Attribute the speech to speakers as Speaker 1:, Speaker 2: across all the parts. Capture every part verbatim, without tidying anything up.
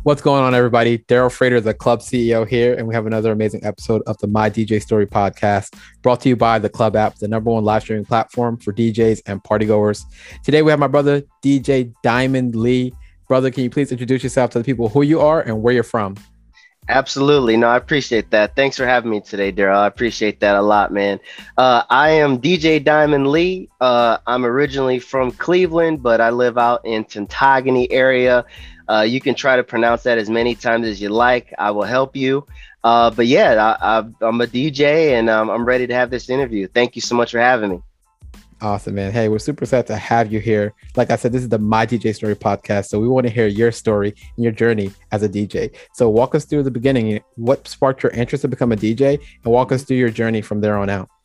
Speaker 1: What's going on, everybody? Daryl Frater, the club C E O here, and we have another amazing episode of the My D J Story podcast, brought to you by the Club app, the number one live streaming platform for D Js and partygoers. Today, we have my brother, D J Diamond Lee. Brother, can you please introduce yourself to the people who you are and where you're from?
Speaker 2: Absolutely. No, I appreciate that. Thanks for having me today, Daryl. I appreciate that a lot, man. Uh, I am D J Diamond Lee. Uh, I'm originally from Cleveland, but I live out in Tintagony area. Uh, you can try to pronounce that as many times as you like. I will help you. Uh, but yeah, I, I, I'm a D J and um, I'm ready to have this interview. Thank you so much for having me.
Speaker 1: Awesome, man. Hey, we're super excited to have you here. Like I said, this is the My D J Story podcast. So we want to hear your story and your journey as a D J. So walk us through the beginning. What sparked your interest to become a D J, and walk us through your journey from there on out.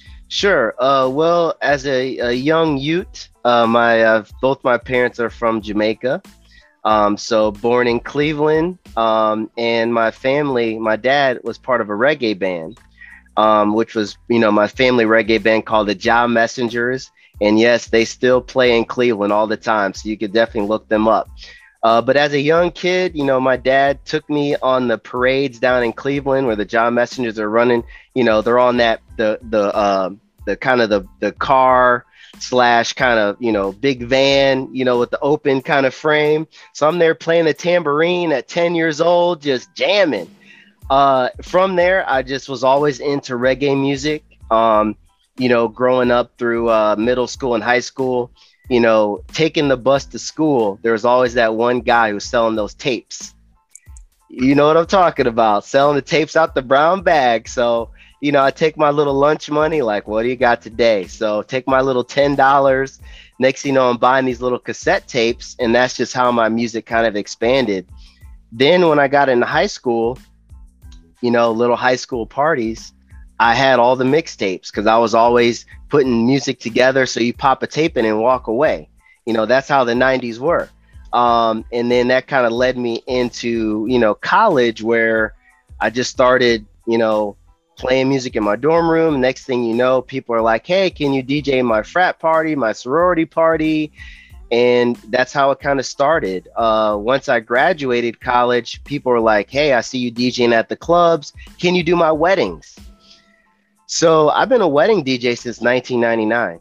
Speaker 2: Sure. Uh, well, as a, a young youth, uh, my uh, both my parents are from Jamaica. Um, so born in Cleveland, um, and my family, my dad was part of a reggae band, um, which was, you know, my family reggae band called the Jah Messengers. And yes, they still play in Cleveland all the time. So you could definitely look them up. Uh, but as a young kid, you know, my dad took me on the parades down in Cleveland where the Jah Messengers are running. You know, they're on that, the, the, uh, the kind of the, the car slash kind of, you know, big van, you know, with the open kind of frame. So I'm there playing the tambourine at ten years old, just jamming. Uh, from there, I just was always into reggae music. Um, you know, growing up through uh, middle school and high school, you know, taking the bus to school, there was always that one guy who was selling those tapes. You know what I'm talking about, selling the tapes out the brown bag. So, you know, I take my little lunch money, like, what do you got today? So take my little ten dollars. Next thing you know, I'm buying these little cassette tapes, and that's just how my music kind of expanded. Then when I got into high school, you know, little high school parties, I had all the mixtapes because I was always putting music together. So you pop a tape in and walk away. You know, that's how the nineties were. Um, and then that kind of led me into, you know, college, where I just started, you know, playing music in my dorm room. Next thing you know, people are like, hey, can you D J my frat party, my sorority party? And that's how it kind of started. Uh, once I graduated college, people were like, hey, I see you DJing at the clubs. Can you do my weddings? So I've been a wedding D J since nineteen ninety-nine.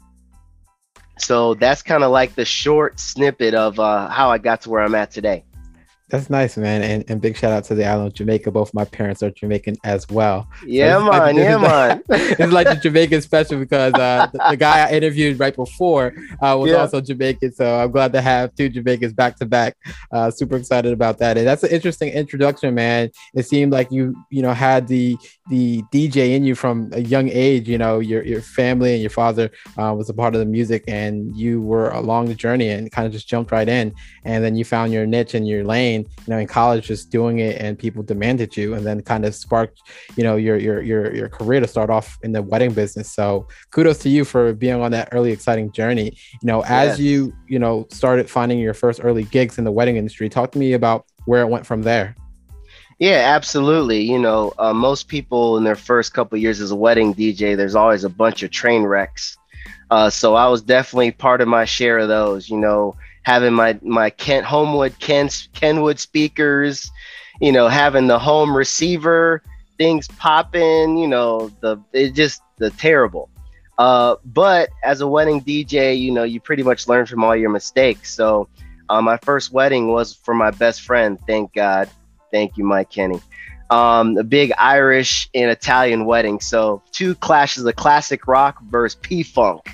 Speaker 2: So that's kind of like the short snippet of uh, how I got to where I'm at today.
Speaker 1: That's nice, man. And, and big shout out to the island of Jamaica. Both my parents are Jamaican as well.
Speaker 2: Yeah,
Speaker 1: so
Speaker 2: man.
Speaker 1: Like,
Speaker 2: yeah, man.
Speaker 1: It's like the Jamaican special because uh, the, the guy I interviewed right before uh, was yeah. also Jamaican. So I'm glad to have two Jamaicans back to back. Uh, super excited about that. And that's an interesting introduction, man. It seemed like you, you know, had the the D J in you from a young age. You know, your your family and your father uh, was a part of the music, and you were along the journey and kind of just jumped right in. And then you found your niche and your lane. You know, in college, just doing it, and people demanded you, and then kind of sparked, you know, your your your your career to start off in the wedding business. So kudos to you for being on that early exciting journey. You know, as yes. you you know started finding your first early gigs in the wedding industry, talk to me about where it went from there.
Speaker 2: Yeah, absolutely. You know, uh, most people in their first couple of years as a wedding D J, there's always a bunch of train wrecks. Uh, so I was definitely part of my share of those. You know, having my my Kent Homewood Ken, Kenwood speakers, you know, having the home receiver, things popping, you know, the it just the terrible. Uh, but as a wedding D J, you know, you pretty much learn from all your mistakes. So uh, my first wedding was for my best friend. Thank God. Thank you, Mike Kenny. Um, a big Irish and Italian wedding. So two clashes of classic rock versus P-Funk.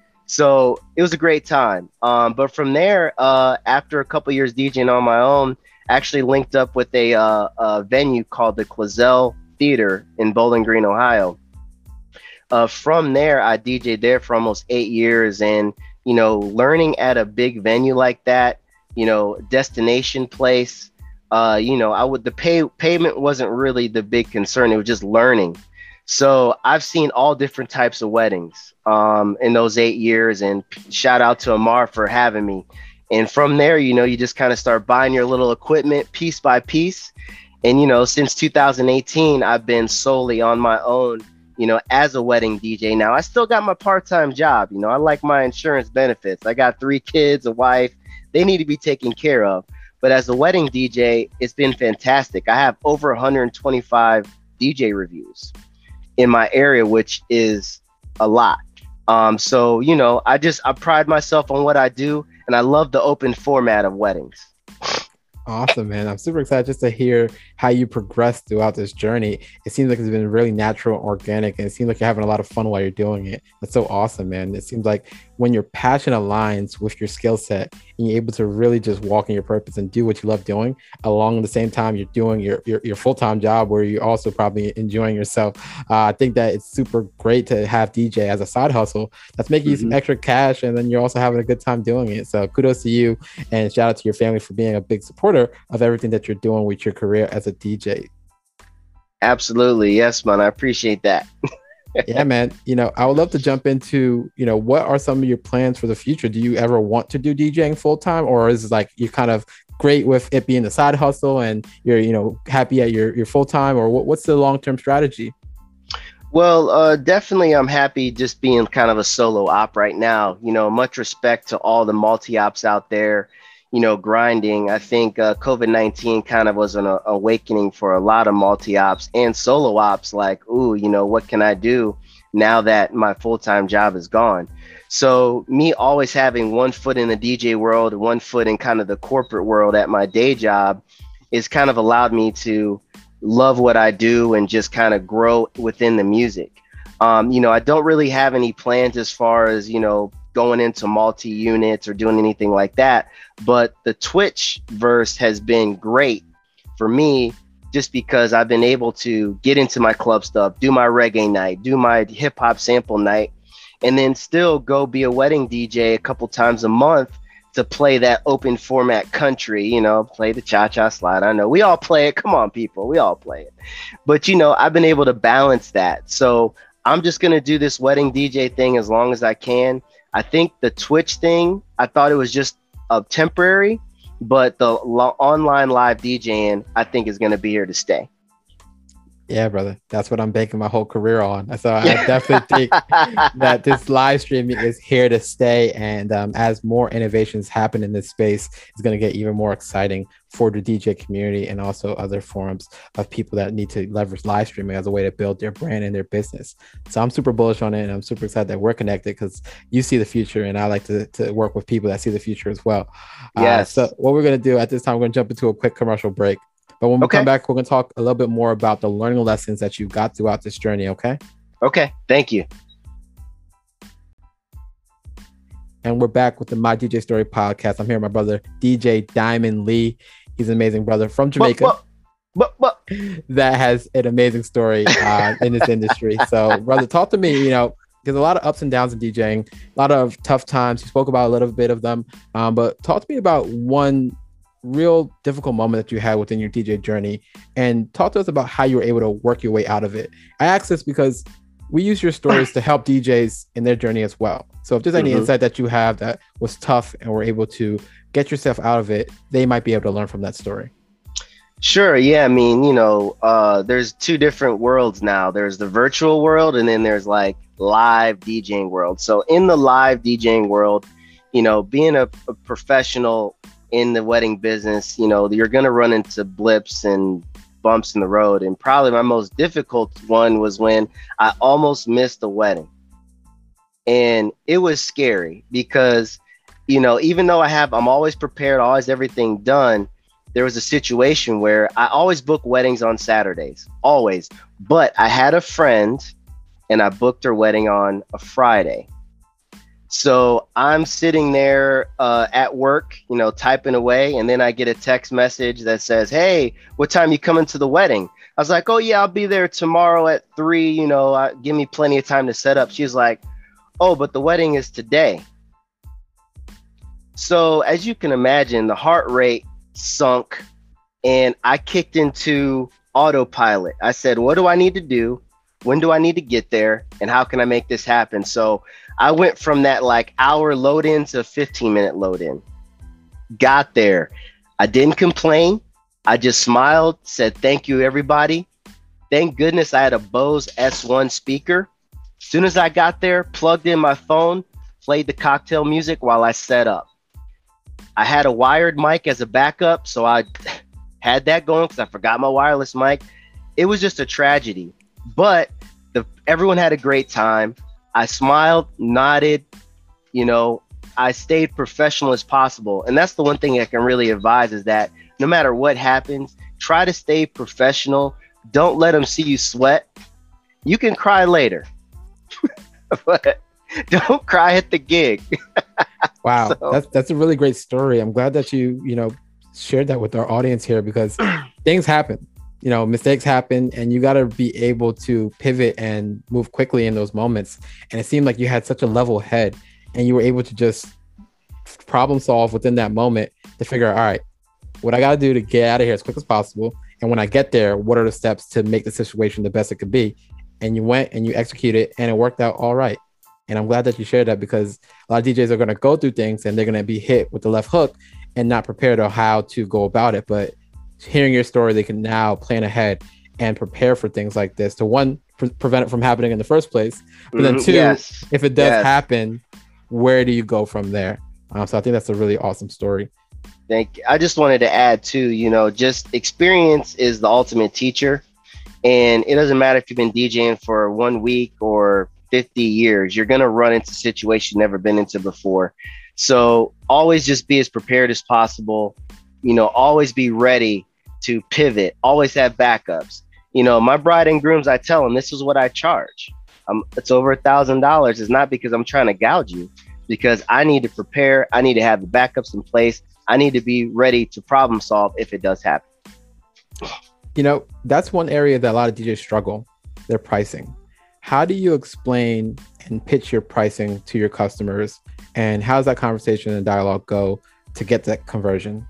Speaker 2: So it was a great time. Um, but from there, uh, after a couple years DJing on my own, actually linked up with a, uh, a venue called the Clazel Theater in Bowling Green, Ohio. Uh, from there, I D J'd there for almost eight years. And, you know, learning at a big venue like that, you know, destination place, uh, you know, I would, the pay payment wasn't really the big concern. It was just learning. So I've seen all different types of weddings um, in those eight years, and shout out to Amar for having me. And from there, you know, you just kind of start buying your little equipment piece by piece. And, you know, since two thousand eighteen, I've been solely on my own, you know, as a wedding D J. Now, I still got my part-time job. You know, I like my insurance benefits. I got three kids, a wife. They need to be taken care of. But as a wedding D J, it's been fantastic. I have over one hundred twenty-five D J reviews in my area, which is a lot. Um, so, you know, I just, I pride myself on what I do, and I love the open format of weddings.
Speaker 1: Awesome, man. I'm super excited just to hear how you progressed throughout this journey. It seems like it's been really natural and organic, and it seems like you're having a lot of fun while you're doing it. That's so awesome, man. It seems like when your passion aligns with your skill set and you're able to really just walk in your purpose and do what you love doing, along the same time you're doing your your, your full-time job where you're also probably enjoying yourself. Uh, I think that it's super great to have D J as a side hustle that's making mm-hmm. you some extra cash, and then you're also having a good time doing it. So kudos to you, and shout out to your family for being a big supporter of everything that you're doing with your career as a D J.
Speaker 2: Absolutely. Yes, man. I appreciate that.
Speaker 1: Yeah, man. You know, I would love to jump into, you know, what are some of your plans for the future? Do you ever want to do DJing full time, or is it like you're kind of great with it being the side hustle and you're, you know, happy at your, your full time, or what, what's the long-term strategy?
Speaker 2: Well, uh, definitely I'm happy just being kind of a solo op right now. You know, much respect to all the multi-ops out there, you know, grinding. I think uh, COVID nineteen kind of was an uh, awakening for a lot of multi-ops and solo ops, like, ooh, you know, what can I do now that my full-time job is gone? So me always having one foot in the D J world, one foot in kind of the corporate world at my day job is kind of allowed me to love what I do and just kind of grow within the music. Um, you know, I don't really have any plans as far as, you know, going into multi-units or doing anything like that. But the Twitch verse has been great for me just because I've been able to get into my club stuff, do my reggae night, do my hip hop sample night, and then still go be a wedding D J a couple times a month to play that open format country, you know, play the cha-cha slide. I know we all play it. Come on, people, we all play it. But, you know, I've been able to balance that. So I'm just going to do this wedding D J thing as long as I can. I think the Twitch thing, I thought it was just a temporary, but the lo- online live DJing, I think is going to be here to stay.
Speaker 1: Yeah, brother. That's what I'm banking my whole career on. So I definitely think that this live streaming is here to stay. And um, as more innovations happen in this space, it's going to get even more exciting for the D J community and also other forums of people that need to leverage live streaming as a way to build their brand and their business. So I'm super bullish on it, and I'm super excited that we're connected because you see the future, and I like to, to work with people that see the future as well.
Speaker 2: Yes.
Speaker 1: Uh, so what we're going to do at this time, we're going to jump into a quick commercial break. But when we okay. come back, we're going to talk a little bit more about the learning lessons that you got throughout this journey, okay?
Speaker 2: Okay, thank you.
Speaker 1: And we're back with the My D J Story podcast. I'm here with my brother, D J Diamond Lee. He's an amazing brother from Jamaica
Speaker 2: what, what, what, what?
Speaker 1: that has an amazing story uh, in this industry. So, brother, talk to me, you know, there's a lot of ups and downs in DJing, a lot of tough times. You spoke about a little bit of them, um, but talk to me about one real difficult moment that you had within your D J journey, and talk to us about how you were able to work your way out of it. I ask this because we use your stories to help D Js in their journey as well. So if there's any mm-hmm. insight that you have that was tough and were able to get yourself out of it, they might be able to learn from that story.
Speaker 2: Sure. Yeah. I mean, you know, uh, there's two different worlds now. There's the virtual world, and then there's like live DJing world. So in the live DJing world, you know, being a, a professional in the wedding business, you know, you're going to run into blips and bumps in the road. And probably my most difficult one was when I almost missed the wedding. And it was scary because, you know, even though I have, I'm always prepared, always everything done, there was a situation where I always book weddings on Saturdays, always. But I had a friend and I booked her wedding on a Friday. So I'm sitting there uh, at work, you know, typing away, and then I get a text message that says, "Hey, what time you coming to the wedding?" I was like, "Oh yeah, I'll be there tomorrow at three. You know, uh, give me plenty of time to set up." She's like, "Oh, but the wedding is today." So as you can imagine, the heart rate sunk, and I kicked into autopilot. I said, "What do I need to do? When do I need to get there? And how can I make this happen?" So I went from that like hour load in to fifteen minute load in. Got there. I didn't complain. I just smiled, said, "Thank you, everybody." Thank goodness I had a Bose S one speaker. As soon as I got there, plugged in my phone, played the cocktail music while I set up. I had a wired mic as a backup, so I had that going because I forgot my wireless mic. It was just a tragedy, but the everyone had a great time. I smiled, nodded, you know, I stayed professional as possible. And that's the one thing I can really advise is that no matter what happens, try to stay professional. Don't let them see you sweat. You can cry later, but don't cry at the gig.
Speaker 1: Wow,
Speaker 2: So-
Speaker 1: that's that's a really great story. I'm glad that you you know shared that with our audience here, because things happen, you know, mistakes happen, and you got to be able to pivot and move quickly in those moments. And it seemed like you had such a level head, and you were able to just problem solve within that moment to figure out, all right, what I got to do to get out of here as quick as possible, and when I get there, what are the steps to make the situation the best it could be. And you went and you executed, and it worked out all right. And I'm glad that you shared that, because a lot of D Js are going to go through things and they're going to be hit with the left hook and not prepared on how to go about it. But hearing your story, they can now plan ahead and prepare for things like this to, one, pre- prevent it from happening in the first place. But then
Speaker 2: Mhm,
Speaker 1: two,
Speaker 2: yes.
Speaker 1: if it does
Speaker 2: Yes.
Speaker 1: happen, where do you go from there? Um, so I think that's a really awesome story.
Speaker 2: Thank you. I just wanted to add too, you know, just experience is the ultimate teacher. And it doesn't matter if you've been DJing for one week or fifty years, you're going to run into situations you've never been into before. So always just be as prepared as possible, you know, always be ready to pivot, always have backups. You know, my bride and grooms, I tell them, this is what I charge. Um, it's over a thousand dollars. It's not because I'm trying to gouge you, because I need to prepare. I need to have the backups in place. I need to be ready to problem solve if it does happen.
Speaker 1: You know, that's one area that a lot of D Js struggle, their pricing. How do you explain and pitch your pricing to your customers? And how does that conversation and dialogue go to get that conversion?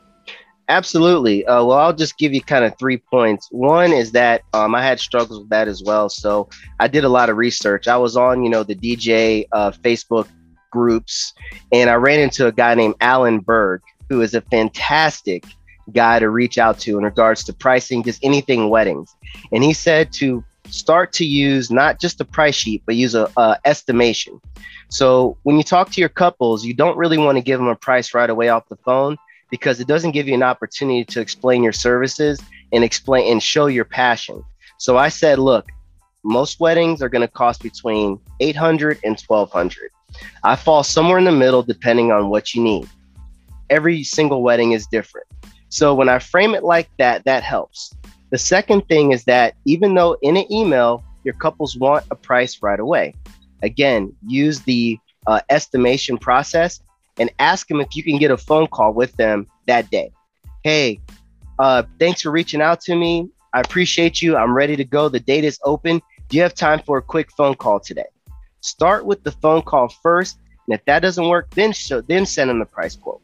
Speaker 2: Absolutely. Uh, well, I'll just give you kind of three points. One is that um, I had struggles with that as well. So I did a lot of research. I was on, you know, the D J uh, Facebook groups, and I ran into a guy named Alan Berg, who is a fantastic guy to reach out to in regards to pricing, just anything weddings. And he said to start to use not just a price sheet, but use a, a estimation. So when you talk to your couples, you don't really want to give them a price right away off the phone, because it doesn't give you an opportunity to explain your services and explain and show your passion. So I said, look, most weddings are going to cost between eight hundred and twelve hundred. I fall somewhere in the middle depending on what you need. Every single wedding is different. So when I frame it like that, that helps. The second thing is that even though in an email, your couples want a price right away, again, use the uh, estimation process and ask them if you can get a phone call with them that day. Hey, uh, thanks for reaching out to me. I appreciate you. I'm ready to go. The date is open. Do you have time for a quick phone call today? Start with the phone call first. And if that doesn't work, then show, then send them the price quote.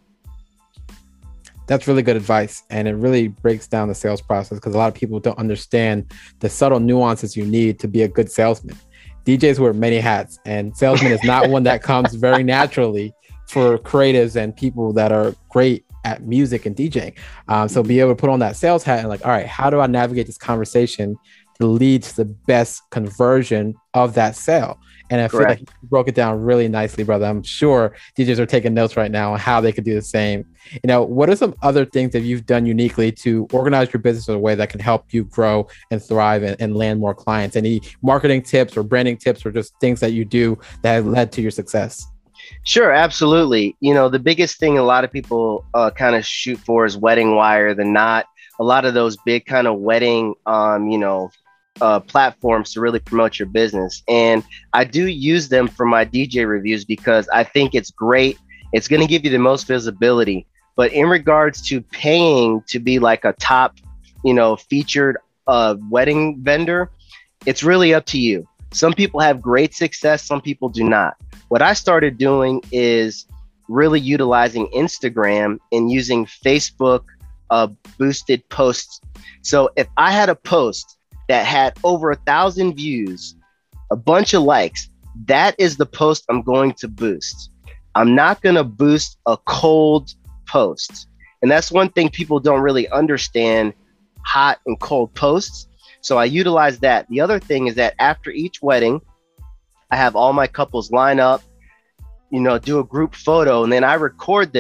Speaker 1: That's really good advice. And it really breaks down the sales process, because a lot of people don't understand the subtle nuances you need to be a good salesman. D Js wear many hats, and salesman is not one that comes very naturally for creatives and people that are great at music and DJing. Um, so be able to put on that sales hat and like, all right, how do I navigate this conversation to lead to the best conversion of that sale? And I
Speaker 2: Correct.
Speaker 1: feel like you broke it down really nicely, brother. I'm sure D Js are taking notes right now on how they could do the same. You know, what are some other things that you've done uniquely to organize your business in a way that can help you grow and thrive and, and land more clients? Any marketing tips or branding tips or just things that you do that have led to your success?
Speaker 2: Sure, absolutely. You know, the biggest thing a lot of people uh, kind of shoot for is Wedding Wire, the Knot, a lot of those big kind of wedding, um, you know, uh, platforms to really promote your business. And I do use them for my D J reviews because I think it's great. It's going to give you the most visibility. But in regards to paying to be like a top, you know, featured uh, wedding vendor, it's really up to you. Some people have great success, some people do not. What I started doing is really utilizing Instagram and using Facebook uh, boosted posts. So if I had a post that had over a thousand views, a bunch of likes, that is the post I'm going to boost. I'm not going to boost a cold post. And that's one thing people don't really understand, hot and cold posts. So I utilize that. The other thing is that after each wedding, I have all my couples line up, you know, do a group photo, and then I record them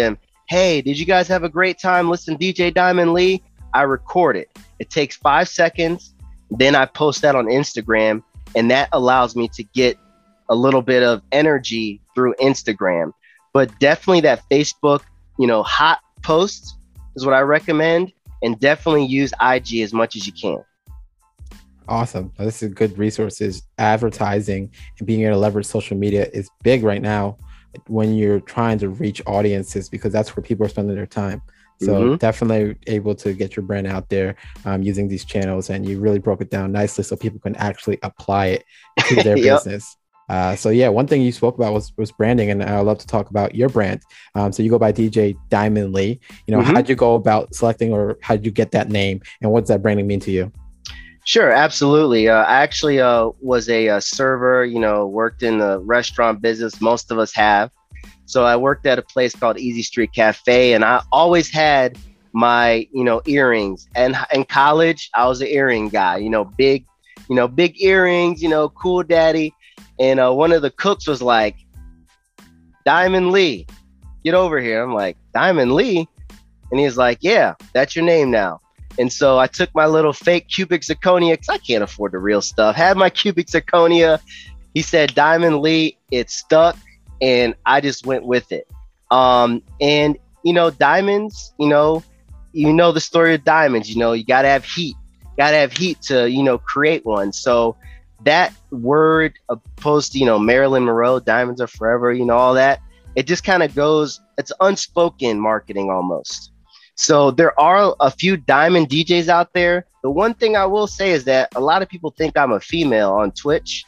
Speaker 2: hey, did you guys have a great time? Listen, D J Diamond Lee, I record it. It takes five seconds. Then I post that on Instagram, and that allows me to get a little bit of energy through Instagram. But definitely that Facebook, you know, hot posts is what I recommend, and definitely use I G as much as you can.
Speaker 1: Awesome. This is good resources. Advertising and being able to leverage social media is big right now when you're trying to reach audiences, because that's where people are spending their time. So mm-hmm. definitely able to get your brand out there um, using these channels, and you really broke it down nicely so people can actually apply it to their yep. business. Uh, so yeah, one thing you spoke about was, was branding, and I'd love to talk about your brand. Um, so you go by D J Diamond Lee. You know, mm-hmm. how'd you go about selecting, or how'd you get that name, and what does that branding mean to you?
Speaker 2: Sure, absolutely. Uh, I actually uh, was a, a server, you know, worked in the restaurant business. Most of us have. So I worked at a place called Easy Street Cafe, and I always had my, you know, earrings. And in college, I was an earring guy, you know, big, you know, big earrings, you know, cool daddy. And uh, one of the cooks was like, Diamond Lee, get over here. I'm like, Diamond Lee? And he's like, yeah, that's your name now. And so I took my little fake cubic zirconia, because I can't afford the real stuff. Had my cubic zirconia. He said, Diamond Lee, it stuck. And I just went with it. Um, and, you know, diamonds, you know, you know the story of diamonds. You know, you got to have heat. Got to have heat to, you know, create one. So that word, opposed to, you know, Marilyn Monroe, diamonds are forever, you know, all that, it just kind of goes, it's unspoken marketing almost. So there are a few diamond D Js out there. The one thing I will say is that a lot of people think I'm a female on Twitch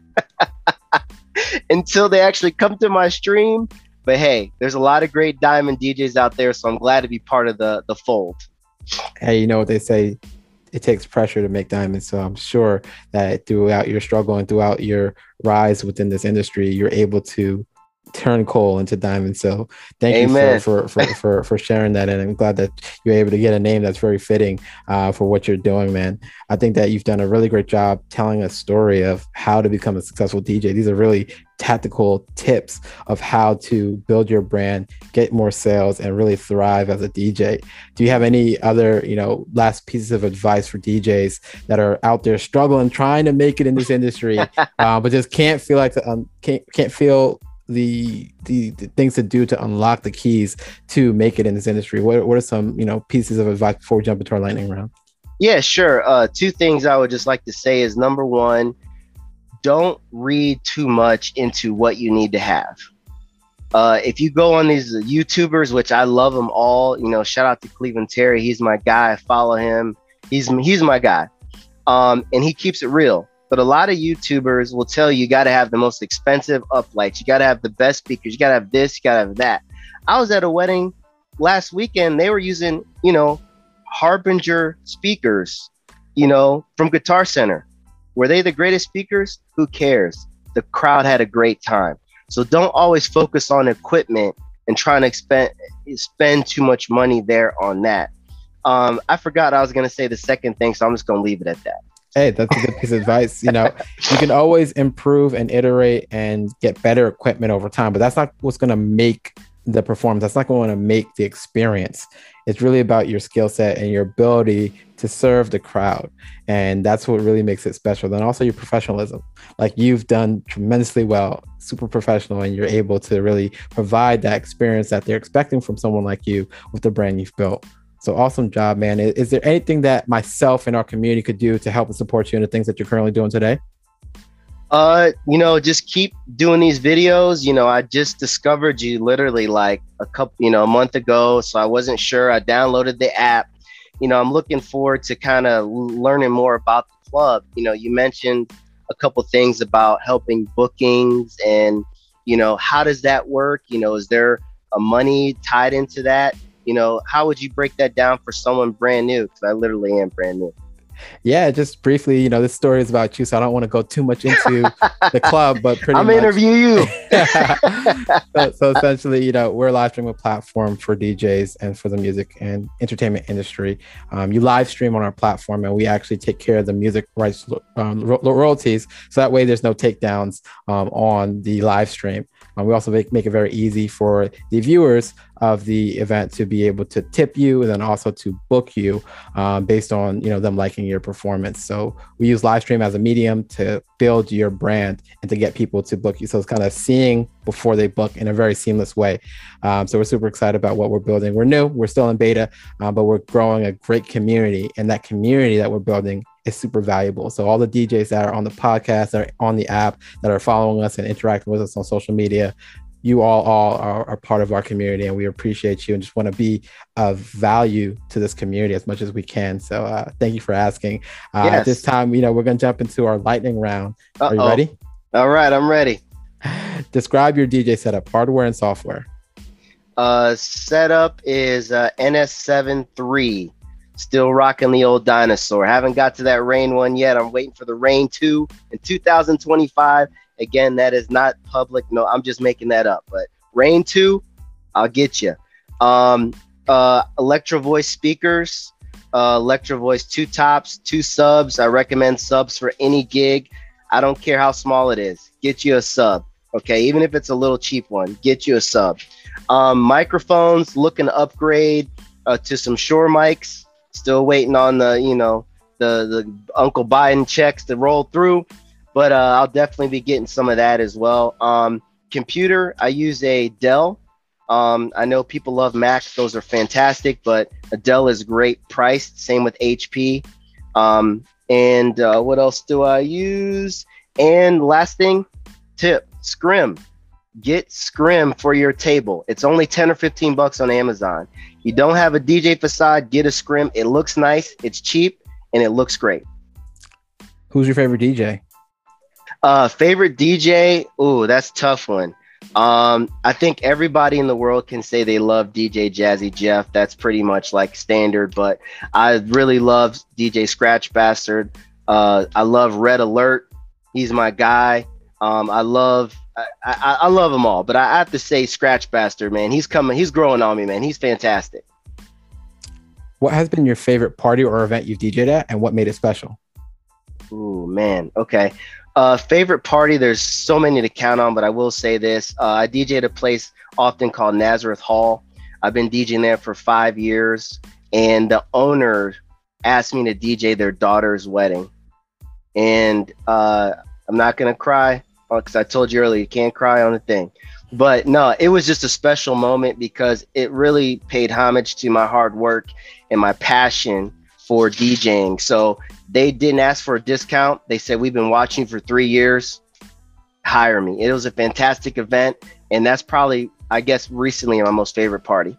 Speaker 2: until they actually come to my stream. But hey, there's a lot of great diamond D Js out there, so I'm glad to be part of the, the fold.
Speaker 1: Hey, you know what they say? It takes pressure to make diamonds. So I'm sure that throughout your struggle and throughout your rise within this industry, you're able to turn coal into diamonds. So thank Amen. you for, for, for, for, for sharing that. And I'm glad that you're able to get a name that's very fitting uh, for what you're doing, man. I think that you've done a really great job telling a story of how to become a successful D J. These are really tactical tips of how to build your brand, get more sales, and really thrive as a D J. Do you have any other, you know, last pieces of advice for D Js that are out there struggling, trying to make it in this industry, uh, but just can't feel like, um, can't, can't feel The, the the things to do to unlock the keys to make it in this industry? What, what are some, you know, pieces of advice before we jump into our lightning round?
Speaker 2: Yeah, sure. Uh, two things I would just like to say is, number one, don't read too much into what you need to have. Uh, if you go on these YouTubers, which I love them all, you know, shout out to Cleveland Terry. He's my guy. I follow him. He's, he's my guy. Um, and he keeps it real. But a lot of YouTubers will tell you, you got to have the most expensive uplights. You got to have the best speakers. You got to have this, you got to have that. I was at a wedding last weekend. They were using, you know, Harbinger speakers, you know, from Guitar Center. Were they the greatest speakers? Who cares? The crowd had a great time. So don't always focus on equipment and trying to expend, spend too much money there on that. Um, I forgot I was going to say the second thing, so I'm just going to leave it at that.
Speaker 1: Hey, that's a good piece of advice. You know, you can always improve and iterate and get better equipment over time, but that's not what's going to make the performance. That's not going to make the experience. It's really about your skill set and your ability to serve the crowd. And that's what really makes it special. Then also your professionalism. Like, you've done tremendously well, super professional, and you're able to really provide that experience that they're expecting from someone like you with the brand you've built. So awesome job, man. Is, is there anything that myself and our community could do to help and support you in the things that you're currently doing today?
Speaker 2: Uh, you know, just keep doing these videos. You know, I just discovered you literally like a couple, you know, a month ago. So I wasn't sure. I downloaded the app. You know, I'm looking forward to kind of learning more about the club. You know, you mentioned a couple things about helping bookings and, you know, how does that work? You know, is there a money tied into that? You know, how would you break that down for someone brand new? Because I literally am brand new.
Speaker 1: Yeah, just briefly, you know, this story is about you, so I don't want to go too much into the club, but pretty
Speaker 2: I'm
Speaker 1: much.
Speaker 2: I'm interview you.
Speaker 1: so, so essentially, you know, we're a live streaming platform for D Js and for the music and entertainment industry. Um, you live stream on our platform, and we actually take care of the music rights um, ro- royalties. So that way there's no takedowns um, on the live stream. Um, we also make, make it very easy for the viewers of the event to be able to tip you and then also to book you um, based on, you know, them liking your performance. So we use live stream as a medium to build your brand and to get people to book you. So it's kind of seeing before they book in a very seamless way. Um, so we're super excited about what we're building. We're new, we're still in beta, uh, but we're growing a great community, and that community that we're building is super valuable. So all the D Js that are on the podcast, that are on the app, that are following us and interacting with us on social media, you all, all are, are part of our community, and we appreciate you and just want to be of value to this community as much as we can. So uh, thank you for asking. Uh, yes. At this time, you know, we're going to jump into our lightning round. Uh-oh. Are you ready?
Speaker 2: All right, I'm ready.
Speaker 1: Describe your D J setup, hardware and software.
Speaker 2: Uh, setup is uh, N S seven three. Still rocking the old dinosaur. Haven't got to that Rain one yet. I'm waiting for the Rain two in two thousand twenty-five. Again, that is not public. No, I'm just making that up. But Rain two, I'll get you. Um, uh, Electro Voice speakers, uh, Electro Voice two tops, two subs. I recommend subs for any gig. I don't care how small it is. Get you a sub. Okay, even if it's a little cheap one, get you a sub. Um, microphones, looking to upgrade uh, to some Shure mics. Still waiting on the, you know, the the Uncle Biden checks to roll through, but uh, I'll definitely be getting some of that as well. Um, computer, I use a Dell. Um, I know people love Mac; those are fantastic, but a Dell is great priced. Same with H P. Um, and uh, what else do I use? And last thing, tip: Scrim. Get Scrim for your table. It's only ten or fifteen bucks on Amazon. You don't have a D J facade, get a Scrim. It looks nice, it's cheap, and it looks great.
Speaker 1: Who's your favorite D J?
Speaker 2: Uh, favorite D J? Ooh, that's a tough one. Um, I think everybody in the world can say they love D J Jazzy Jeff. That's pretty much like standard, but I really love D J Scratch Bastard. Uh, I love Red Alert. He's my guy. Um, I love I, I, I love them all, but I have to say Scratch Bastard, man. He's coming. He's growing on me, man. He's fantastic.
Speaker 1: What has been your favorite party or event you've D J'd at, and what made it special?
Speaker 2: Ooh, man. Okay. Uh, favorite party, there's so many to count on, but I will say this. Uh, I D J at a place often called Nazareth Hall. I've been DJing there for five years, and the owner asked me to D J their daughter's wedding. And uh, I'm not going to cry, because I told you earlier, you can't cry on a thing. But no, it was just a special moment because it really paid homage to my hard work and my passion for DJing. So they didn't ask for a discount. They said, we've been watching for three years. Hire me. It was a fantastic event. And that's probably, I guess, recently my most favorite party.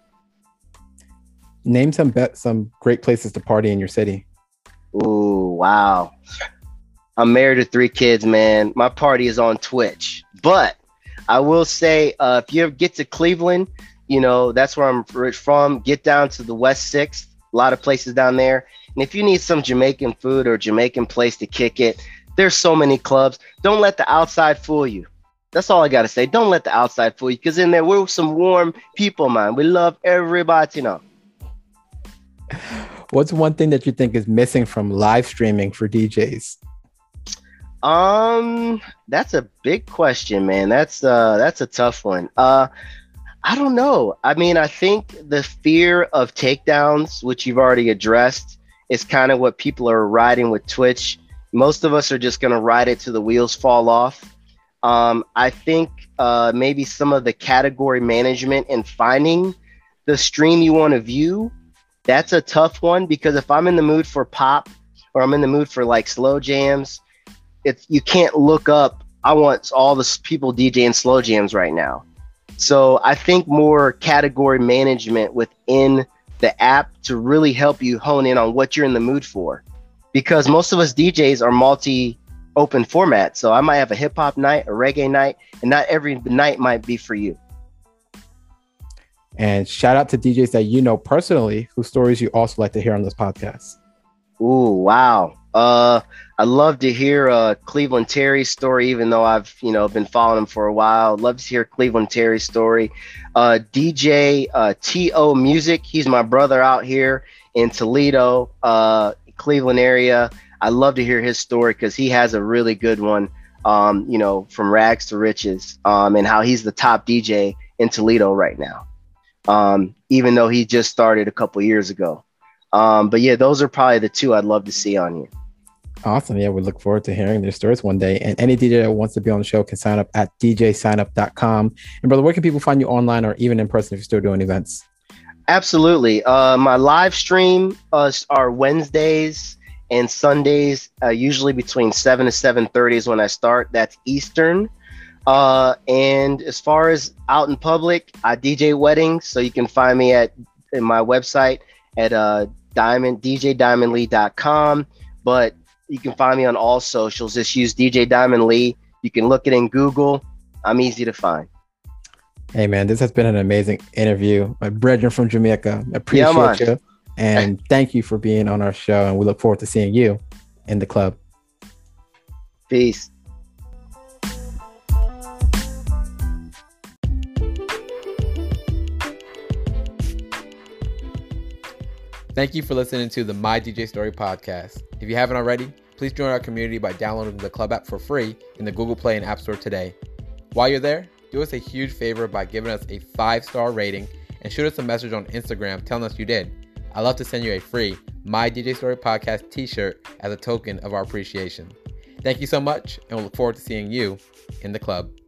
Speaker 1: Name some be- some great places to party in your city.
Speaker 2: Ooh, wow. I'm married to three kids, man. My party is on Twitch. But I will say, uh, if you ever get to Cleveland, you know, that's where I'm from. Get down to the West sixth. A lot of places down there. And if you need some Jamaican food or Jamaican place to kick it, there's so many clubs. Don't let the outside fool you. That's all I got to say. Don't let the outside fool you, because in there, we're some warm people, man. We love everybody, you know.
Speaker 1: What's one thing that you think is missing from live streaming for D Js?
Speaker 2: Um, that's a big question, man. That's uh, that's a tough one. Uh, I don't know. I mean, I think the fear of takedowns, which you've already addressed, is kind of what people are riding with Twitch. Most of us are just going to ride it till the wheels fall off. Um, I think uh, maybe some of the category management and finding the stream you want to view, that's a tough one, because if I'm in the mood for pop or I'm in the mood for like slow jams, it's, you can't look up, I want all the people DJing slow jams right now. So I think more category management within the app to really help you hone in on what you're in the mood for. Because most of us D Js are multi-open format. So I might have a hip hop night, a reggae night, and not every night might be for you.
Speaker 1: And shout out to D Js that you know personally, whose stories you also like to hear on this podcast.
Speaker 2: Ooh, wow. Uh, I love to hear uh, Cleveland Terry's story, even though I've, you know, been following him for a while. Love to hear Cleveland Terry's story. Uh, D J uh, T O Music, he's my brother out here in Toledo, uh, Cleveland area. I love to hear his story because he has a really good one um, you know, from rags to riches, um, and how he's the top D J in Toledo right now, um, even though he just started a couple years ago. Um, but yeah, those are probably the two I'd love to see on here.
Speaker 1: Awesome. Yeah, we look forward to hearing their stories one day. And any D J that wants to be on the show can sign up at d j sign up dot com. And brother, where can people find you online or even in person if you're still doing events?
Speaker 2: Absolutely. Uh, my live stream uh, are Wednesdays and Sundays, uh, usually between seven to seven thirty is when I start. That's Eastern. Uh, and as far as out in public, I D J weddings. So you can find me at in my website at uh, diamond d j diamond lee dot com. But you can find me on all socials. Just use D J Diamond Lee. You can look it in Google. I'm easy to find.
Speaker 1: Hey, man, this has been an amazing interview. My brethren from Jamaica, I appreciate yeah, you. And thank you for being on our show. And we look forward to seeing you in the club.
Speaker 2: Peace.
Speaker 1: Thank you for listening to the My D J Story podcast. If you haven't already, please join our community by downloading the Club app for free in the Google Play and App Store today. While you're there, do us a huge favor by giving us a five-star rating and shoot us a message on Instagram telling us you did. I'd love to send you a free My D J Story podcast t-shirt as a token of our appreciation. Thank you so much, and we'll look forward to seeing you in the club.